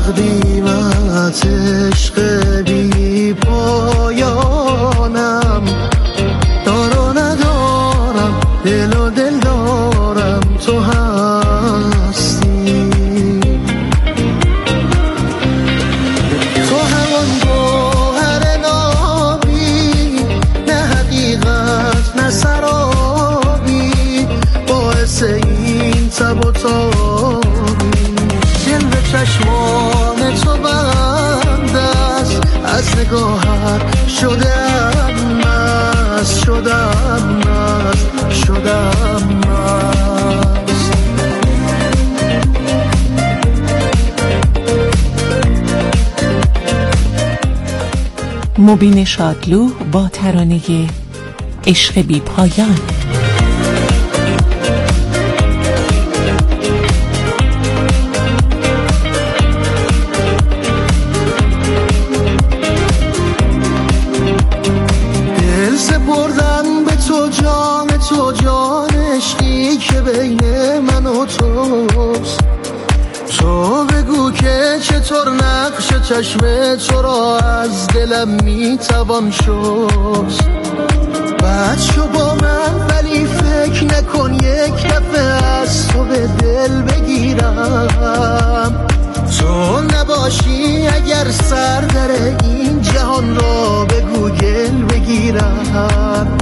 تقدیمت عشق بی پایانم، دار و ندارم، دل و دل دارم، تو هستی. تو همان گوهر نابی، نه حقیقت نه سرابی، باعث این تب و تابی. دل به چشمان تو بند است، از نگاهت شدم مست، شدم مست، شدم مست. مبین شادلو با ترانه عشق بی پایان. دل سپردم به تو، جان تو، جان عشقی که بین من و توست. تو بگو که چطور نقش چشم تو را از دلم میتوان شست. بد شو با من ولی فکر نکن یک دفعه از تو به دل بگیرم. تو نباشی اگر سر در این جهان را به گوگل بگیرم.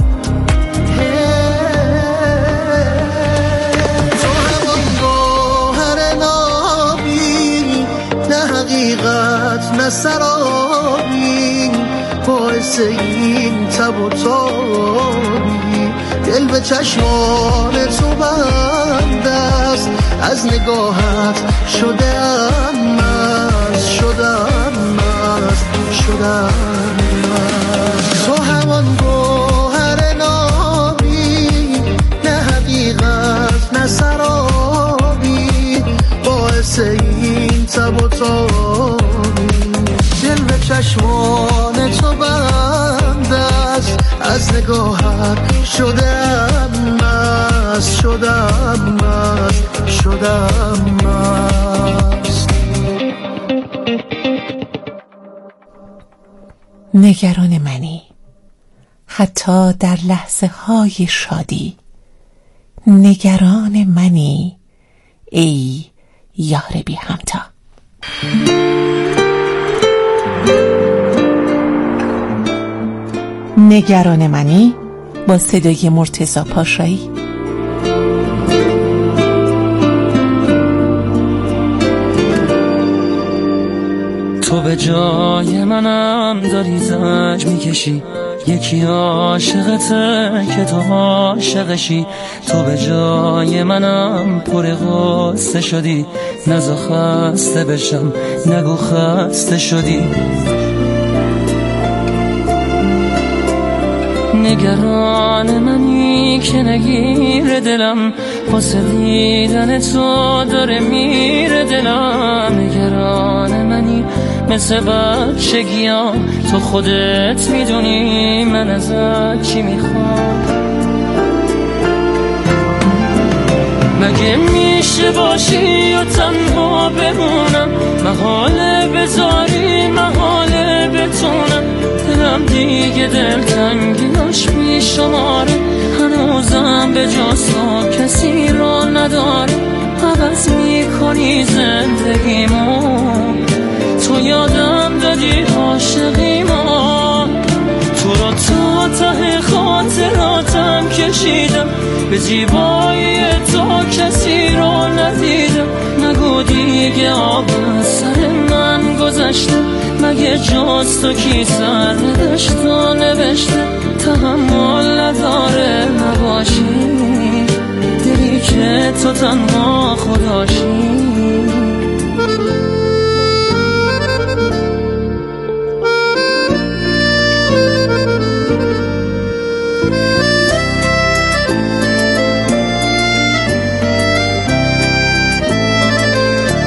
تو همان گوهر نابی، نه حقیقت نه سرابی، باعث این تب و تابی. دل به چشمان تو بند است، از نگاهت شدم مست، شدم مست، شدم مست. تو همان گوهر نابی، نه حقیقت نه سرابی، باعث این تب و تابی. دل به چشمان تو بند است، از نگاهت شدم مست، شدم مست، شدم مست. نگران منی حتی در لحظه های شادی، نگران منی ای یار بی همتا. نگران منی با صدای مرتضی پاشایی. تو به جای منم داری زنج میکشی، یکی عاشقته که تو عاشقشی. تو به جای منم پر غصه شدی، نزا خسته بشم نگو خسته شدی. نگران منی که نگیر دلم، واسه دیدن تو داره میره دلم. نگران منی مثل بچگیام، تو خودت میدونی من ازت چی میخوام. مگه میشه باشی و تنها بمونم، محاله بذاری محاله بتونم. دلم دیگه دلتنگیاش بیشماره، هنوزم به جز تو کسی را نداره. عوض میکنی زندگیمو، تو یادم دادی عاشقیمو. تو رو تا ته خاطراتم کشیدم، به زیبایی تو کسی رو ندیدم. نگو دیگه آب از سر من گذشته، مگه جز تو کی سر نداشت و نوشته. تحمل نداره نباشی، دلی که تو تنها خداشی.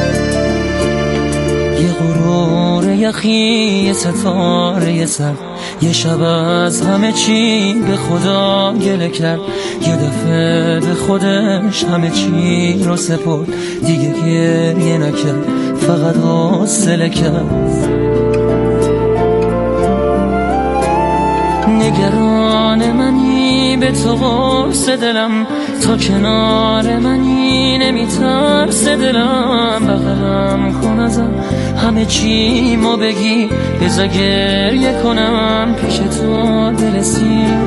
یه غرور یخی، یه ستاره سر، یه شب از همه چی به خدا گله کرد، یه دفعه به خودش همه چی رو سپرد، دیگه گریه نکرد فقط حوصله کرد. نگران منی به تو قرص دلم، تا کنار منی نمیترس دلم، بغلم کن ازم همه چی ما بگی، بذار گریه کنم پیش تو دل سیر.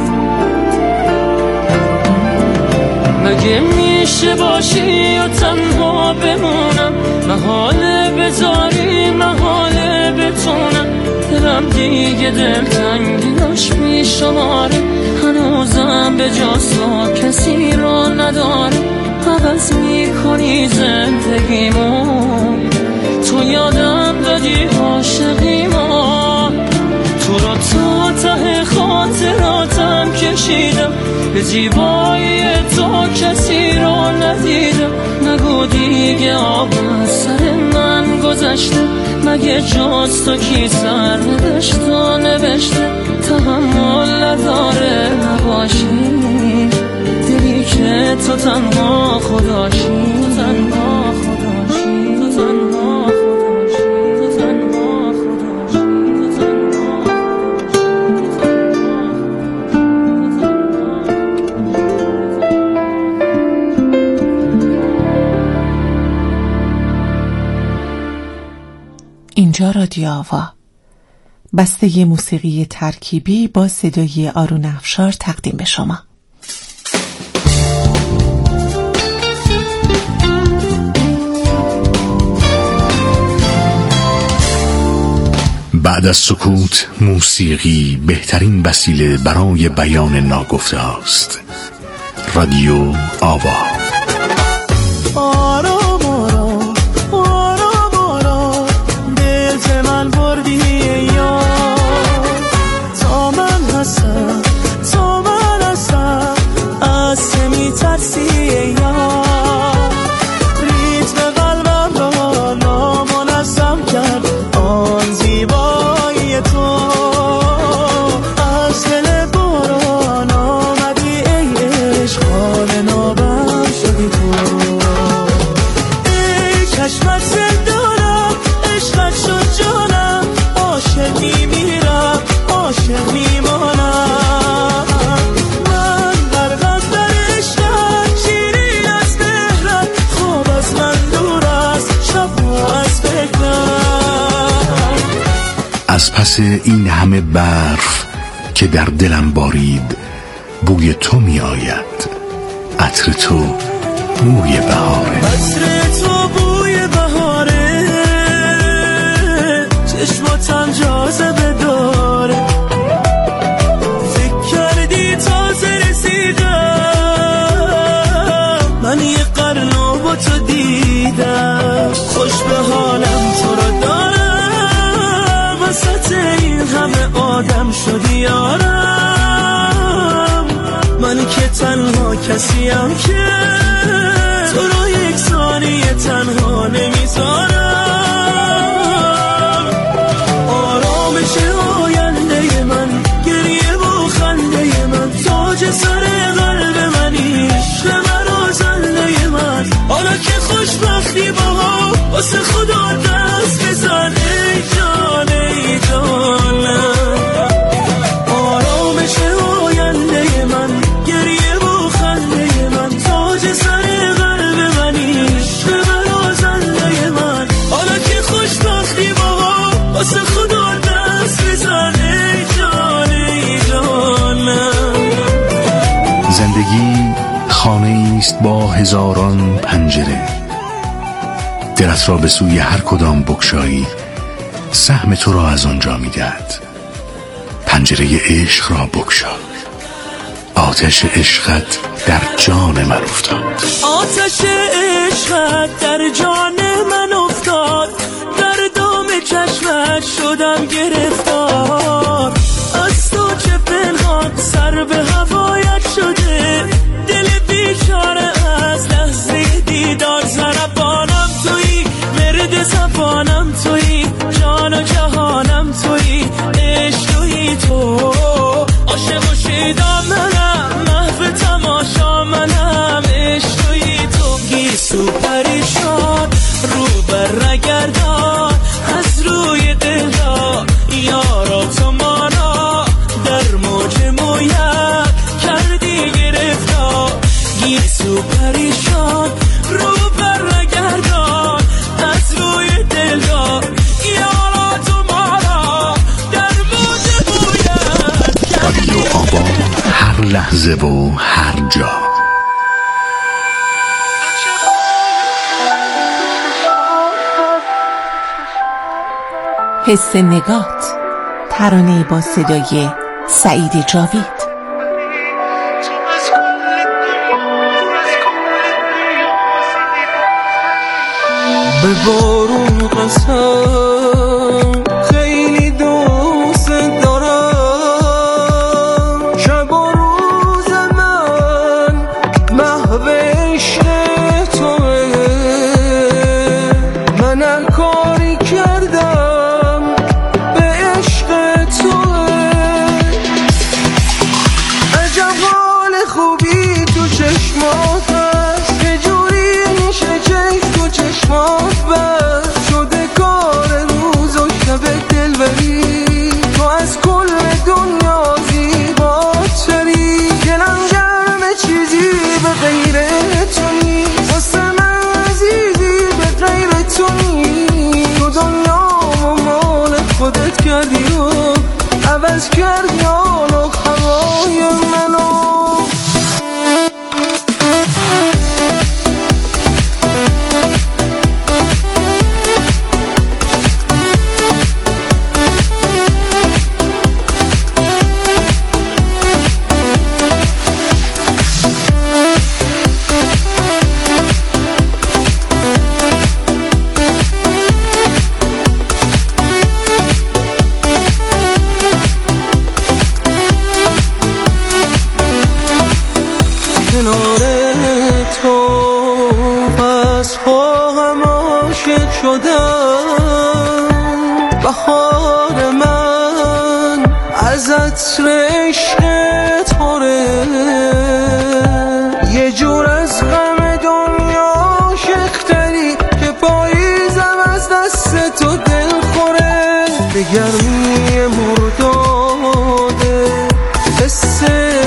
مگه میشه باشی و تنها بمونم، محاله بذاری محاله بتونم، دلم دیگه دلتنگیاش میشماره، هنوزم به جاسا کسی را نداره، عوض میکنی زندگیمو، تو یادم دادی عاشقیمو، تو رو تا ته خاطراتم کشیدم، به زیبایی تو کسی را ندیدم، نگو دیگه آب از سر من گذشته، مگه جز تو کی سر نوشته نوشته، تحمل نداره نباشی، دلی که تو تنها خداشی، تو تنها خداشی، تو تنها خداشی، تو تنها خداشی، تو تنها اینجا رادیو آوا، بسته موسیقی ترکیبی با صدای آرون افشار تقدیم به شما. بعد از سکوت موسیقی بهترین وسیله برای بیان ناگفته است. رادیو آوا. آرام آرام آرام آرام دل ز من بردی یا تا من هستم تا من هستم از تو میترسی یا ریتم قلبم را نامنظم کرد آن زیبایی تو از دل باران آمدی ای عشق حال نابم شدی تو ای چشمت زندانم عشقت شد جانم عاشق میمیرم عاشق میمانم من غرقم در عشقت شیرین از مهرت خواب از من دور است شب از فکرم از پس این همه برف که در دلم بارید بوی تو می آید، عطر تو بوی بهاره، عطر تو بوی بهاره چشماتم جاذبه داره فکر کردی تازه رسیدم من یه قرن با تو دیدم خوش به حالم تو رو دارم وسط این همه آدم شدی یارم من که تنها کسیم که تو رو یک ثانیه تنها نمیذارم آرامش آینده من گریه و خنده من تاج سر قلب منی عشق مرا زنده من حالا که خوشبختی با واسه خدا دست بزن ای جان ای جانم آرامش آینده من گریه و خنده من تاج سر قلب منی عشق مرا زنده من حالا که خوشبختی با واسه خدا دست بزن ای جان ای جانم زندگی خانه است با هزاران پنجره، دلت را به سوی هر کدام بگشایی سهم تو را از آنجا می‌دهد. پنجره عشق را بگشا، آتش عشقت در جان من افتاد، آتش عشقت در جان من افتاد در دام چشمت شدم گرفتار از تو چه پنهان سر به هوایت شده دل بیچاره از لحظه دیدار زربانم تویی مرد زبانم تویی جان و جهانم تویی عشق تویی تو گیسو پریشان رو برگردان از روی دلدار یارا تو مانا در موج مویت کردی گرفتار گیسو پریشان رو برگردان از روی دلدار یارا تو مانا در موج مویت رادیو آبان هر لحظه و هر جا. حس نگات، ترانه با صدای سعید جاوید. به بارون قسم خیلی دوست دارم شب و روز من محو عشق توه من هر کاری کردم به عشق توه عجب حال خوبی تو چشمات هست یه جوری میشه چشم تو چشمات بست شده کار روز و شب دلبری تو از کل دنیا زیباتری دلم گرم چیزی به غیر تو نیست واسه من عزیزی به غیر تو نیست تو دنیا مال خودت کردی و عوض کردی حال و هوای منو کنار تو پس خواهم عاشق شدم بهار من از عطر عشق توره یه جور از غم دنیا عاشق‌تری که پاییزم از دست تو دل خوره به گرمی مرداده حس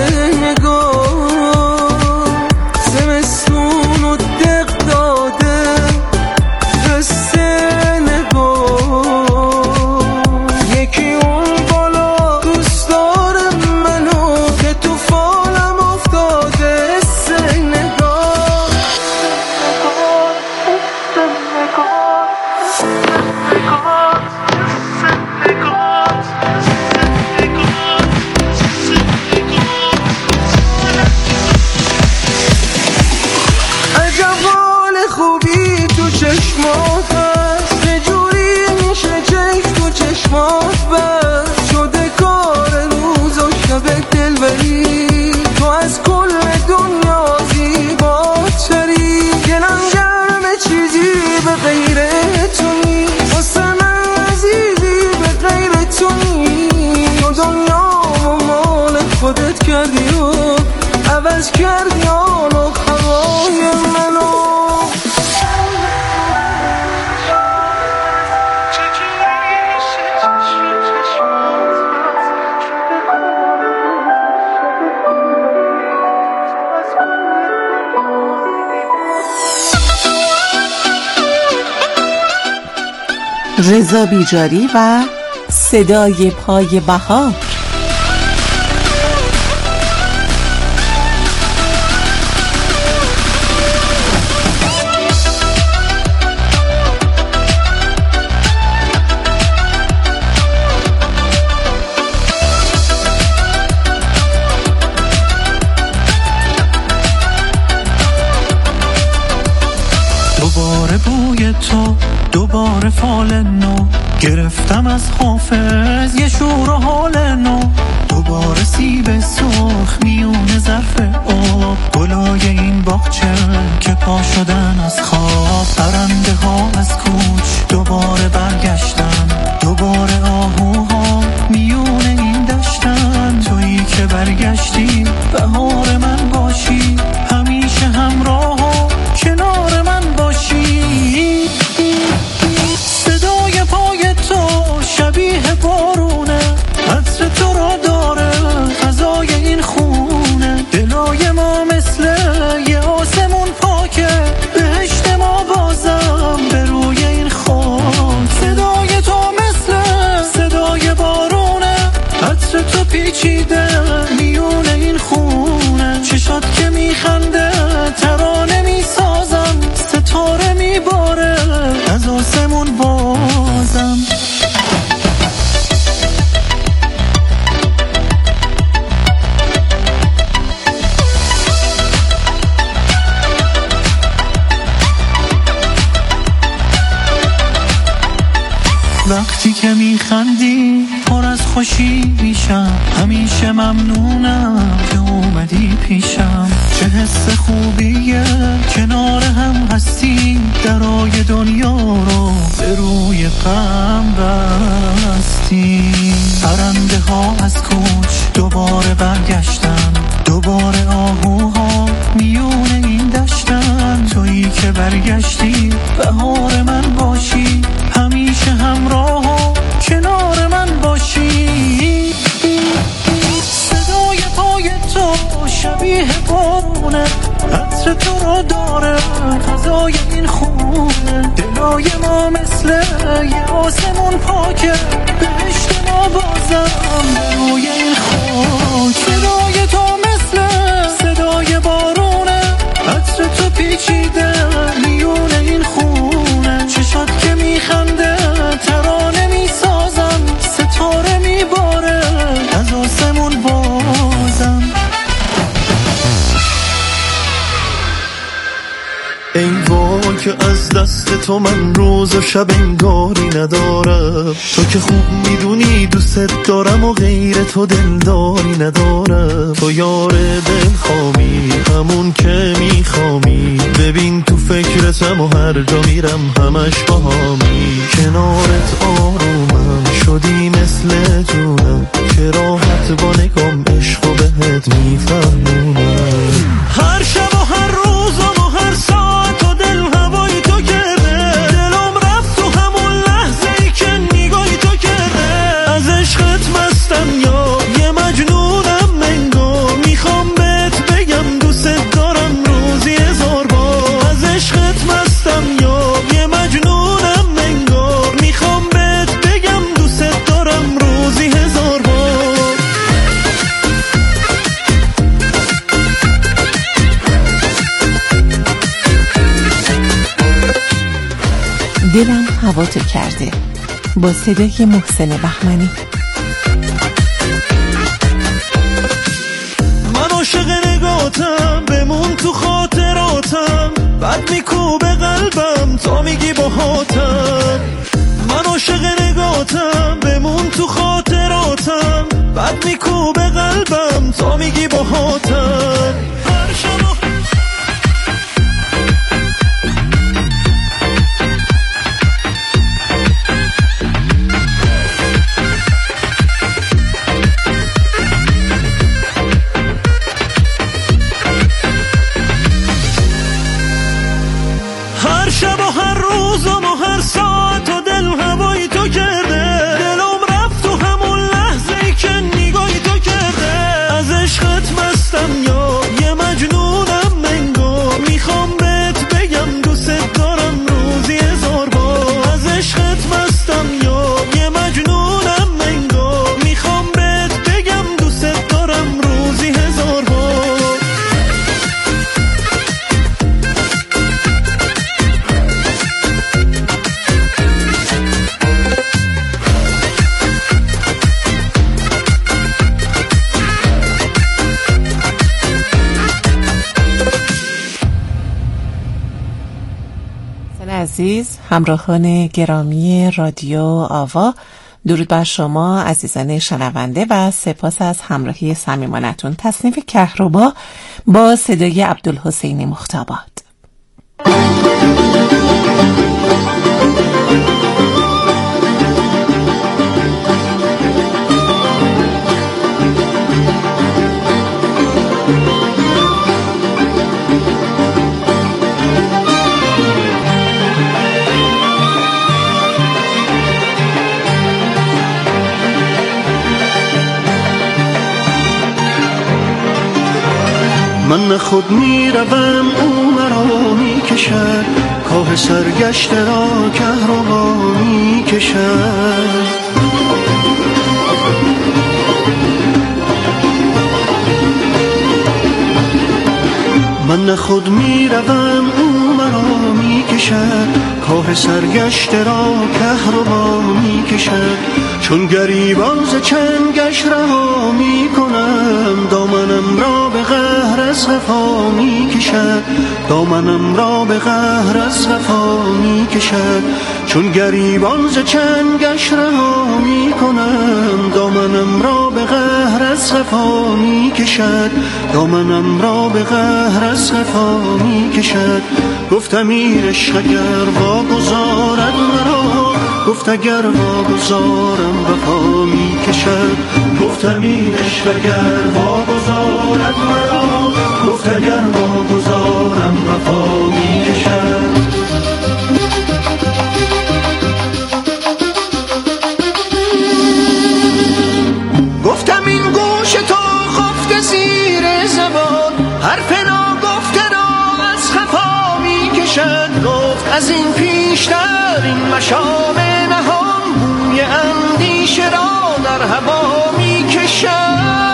خودت کردی و عوض کردی حال و هوای منو رضا بیجاری و صدای پای بهار. دوباره بوی تو دوباره فال نو گرفتم از حافظ یه شور و حال نو دوباره سیب سرخ میونه ظرف آب گلای این باغچه که پا شدن از خواب پرنده ها از کوچ دوباره برگشتن دوباره آهوها میونه این دشتن تویی که برگشتی بهار من باشی همیشه همراه و کنار من وقتی که میخندی پر از خوشی میشم، همیشه ممنونم که اومدی پیشم. چه حس خوبیه کنار هم هستیم، درای دنیا رو به روی غم بستیم. پرنده ها از کوچ دوباره برگشتن، دوباره آهوها میون این دشتن. تویی که برگشتی بهار من باشی، همیشه همراه و کنار من باشی. صدای پای تو شبیه بارونه، عطر تو رو داره فضای این خونه. دلای ما مثل یه آسمون پاکه، بهشت ما بازم به روی این خاک. صدای تو مثل صدای بارونه، عطر تو پیچیده میون این خونه. چشات که میخنده ترانه میسازم، ستاره میباره از آسمون بازم. ای وای که از دست تو من روز و شب انگاری ندارم. تو که خوب میدونی دوست دارم و غیر تو دلداری ندارم. تو یار دلخوامی همون که میخوامی، ببین تو فکرتم و هر جا میرم همش باهامی. کنارت آرومم شدی مثل جونم، که راحت با نگام عشق و بهت میفهمونم. هر شب و هر روزم و هر ساعت و دل هوای تو کرده، دلم رفت تو همون لحظه ای که نگاهی تو کرده. از عشقت مستم یا یه مجنونم منگو، میخوام بهت بگم دوست دارم روزی 1000 بار. از عشقت مستم یا یه مجنونم منگو، میخوام بهت بگم دوست دارم روزی 1000 بار. دلم هوا تو کرده با صدای محسن بهمنی. من عاشق نگاتم بمون تو خاطراتم، بعد میکوبه قلبم تا میگی باهاتم. من عاشق نگاتم بمون تو خاطراتم، بعد میکوبه قلبم تا میگی باهاتم. هر شب و هر روزم و هر ساعت و دل هوای تو کرده، دلم رفت تو همون لحظه ای که نگاهی تو کرده. از عشقت مستم یا یه مجنونم منگو، میخوام بهت بگم دوست دارم روزی 1000 بار. از عشقت مستم یا یه مجنونم منگو، میخوام بهت بگم دوست دارم روزی 1000 بار. عزیز همراهان گرامی رادیو آوا، درود بر شما عزیزان شنونده و سپاس از همراهی صمیمانتون. تصنیف کهربا با صدای عبدالحسین مختاباد. من نه خود میروم او مرا میکشد، کاه سرگشته را کهربا میکشد. من نه خود میروم او مرا میکشد، کاه سرگشته را کهربا می کشد. چون گریبان ز چنگش رها می کنم، دامنم را به قهر از وفا می کشد. دامنم را به قهر از وفا می کشد. چون گریبان ز چنگش رها می کنم، دامنم را به قهر از وفا می کشد. دامنم را به قهر از وفا می کشد. گفتم این عشق اگر واگذارد مرا، گفت اگر واگذارم وفا می کشد. گفتم این عشق اگر واگذارد مرا، گفت اگر واگذارم وفا می کشد. گفتم این گوش تو خفته زیر زبان، حرف ناگفته را از خفا می کشد. گفت از این پیشتر این مشام نهان، بوی اندیشه را در هوا می کشد.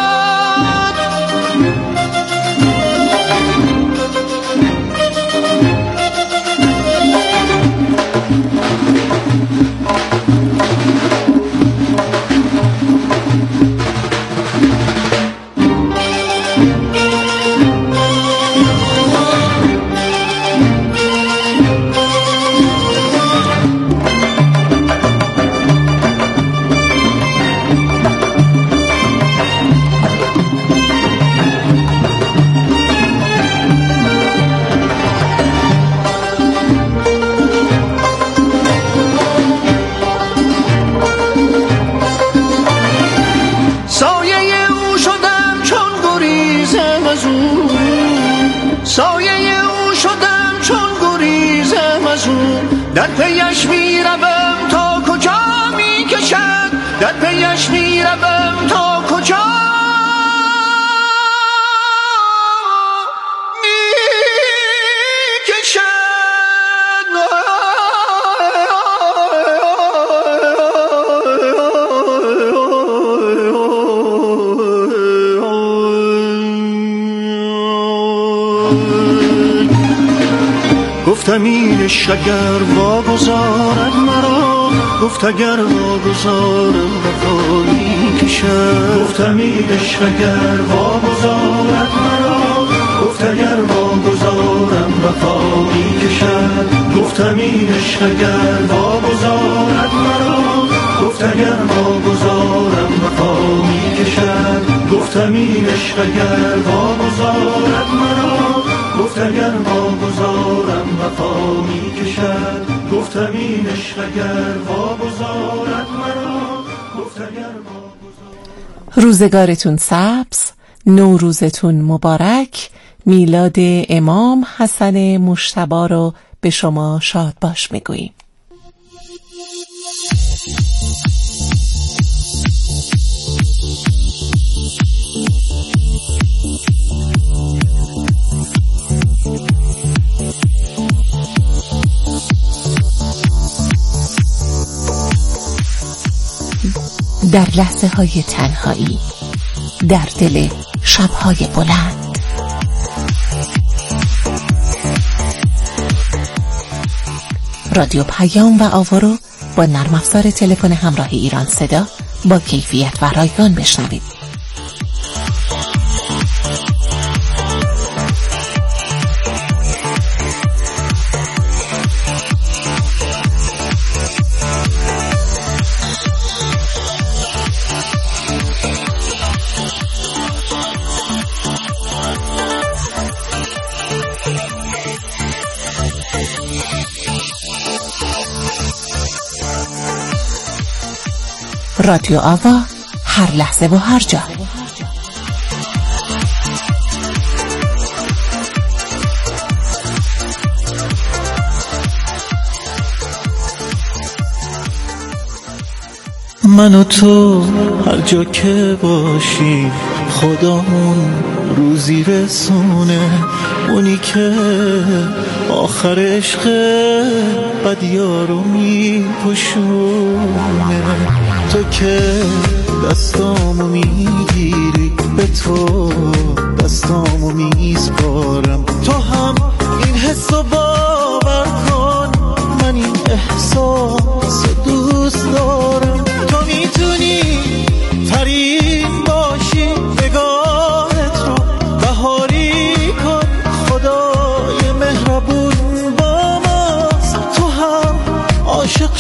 در پیش می روم تا کجا می کشد. در پیش می روم تا کجا می کشد. گفتم این عشق اگر واگذارد مرا، گفت اگر واگذارم وفا می کشد. گفتم این عشق اگر واگذارد مرا، گفت اگر واگذارم وفا می کشد. گفتم این عشق اگر واگذارد مرا، گفت اگر واگذارم وفا می کشد. گفتم این عشق اگر واگذارد مرا، گفت اگر واگذارم وفا می کشد. گفتم این عشق اگر واگذارد مرا، گفت اگر واگذارم. روزگارتون سبز، نوروزتون مبارک. میلاد امام حسن مجتبی رو به شما شاد باش میگوییم. در لحظه های تنهایی، در دل شبهای بلند، رادیو پیام و آوا رو با نرم افزار تلفن همراه ایران صدا با کیفیت و رایگان بشنوید. رادیو آوا، هر لحظه و هر جا. من و تو هر جا که باشیم خدامون روزی رسونه، اونی که آخر عشق بدیارو میپوشونه. تو که دستامو میگیری، به تو دستامو میسپارم. تو هم این حسو باور کن، من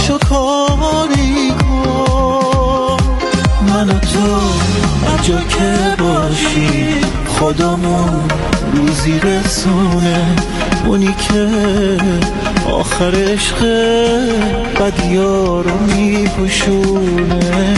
پاشو کاری کن، من و تو هر جا که باشی خودمون روزی رسونه، اونی که آخر عشق بدیا رو میپوشونه.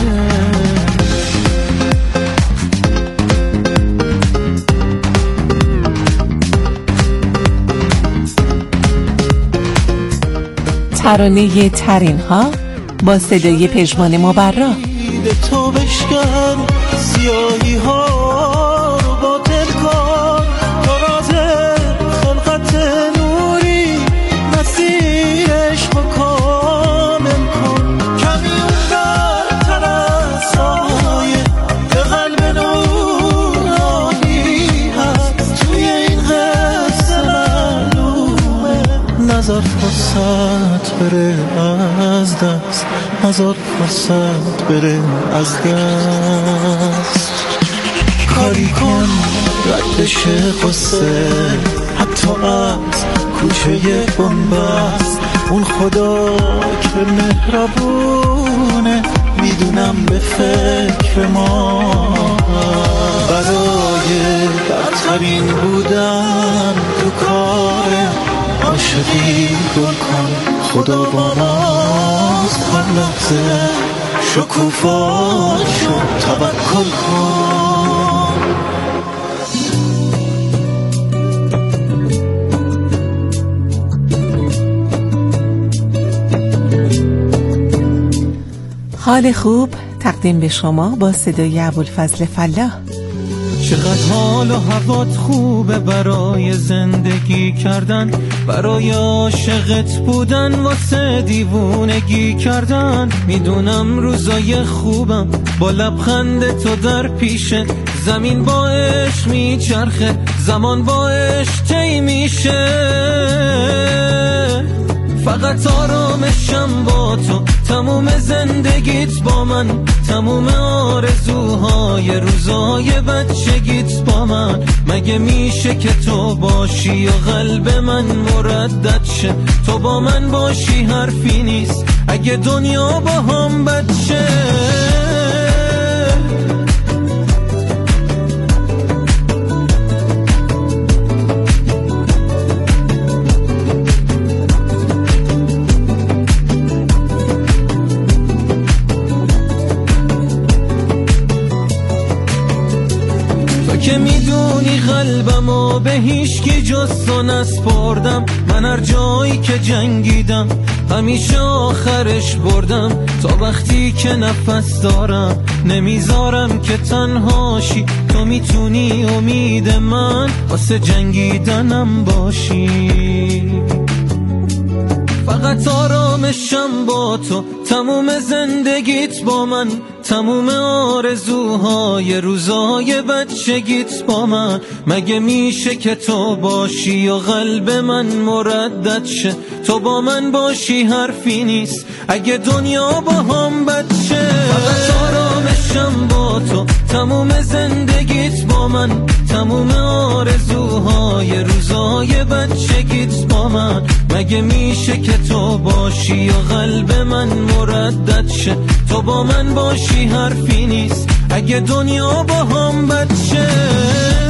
ترانه ترین ها با صدای پژمان مبرا. تو بشکن سیاهی ها رو باطل کن، تو راز خلقت نوری مسیرش رو کامل کن. کمی اون برتر از سایه که قلب نورانی هست توی این قصه معلومه. نظر فرصت بره از دست، نظر فرصت بره از دست. کاری کن رد بشه قصه حتی از کوچه بنبست. اون خدا که مهربونه میدونم به فکر ما، برای برترین بودن تو کاره عاشقی گل کن. خدا با ماست هر لحظه، شکوفا شد توکل کن. حال خوب تقدیم به شما با صدای ابوالفضل فلاح. چقدر حال و هوات خوبه برای زندگی کردن، برای عاشقت بودن، واسه دیوونگی کردن. میدونم روزای خوبم با لبخند تو در پیشه، زمین با عشق میچرخه زمان با عشق طی میشه. فقط آرامشم با تو، تموم زندگیت با من، تموم آرزوهای روزای بچگیت با من. مگه میشه که تو باشی و قلب من مردد شه؟ تو با من باشی حرفی نیست اگه دنیا با هم بچه. که میدونی قلبمو به هیچکی جز تو نسپردم. من هر جایی که جنگیدم همیشه آخرش بردم. تا وقتی که نفس دارم نمیذارم که تنهاشی. تو میتونی امید من واسه جنگیدنم باشی. فقط آرامشم با تو، تموم زندگیت با من، تموم آرزوهای روزهای بچگیت با من. مگه میشه که تو باشی و قلب من مردد شه؟ تو با من باشی حرفی نیست اگه دنیا با هم بچه. فقط آرامشم با تو، تموم زندگیت با من، تموم آرزوهای روزهای بچگیت با من. مگه میشه که تو باشی و قلب من مردد شه؟ تو با من باشی حرفی نیست اگه دنیا با هم بچه.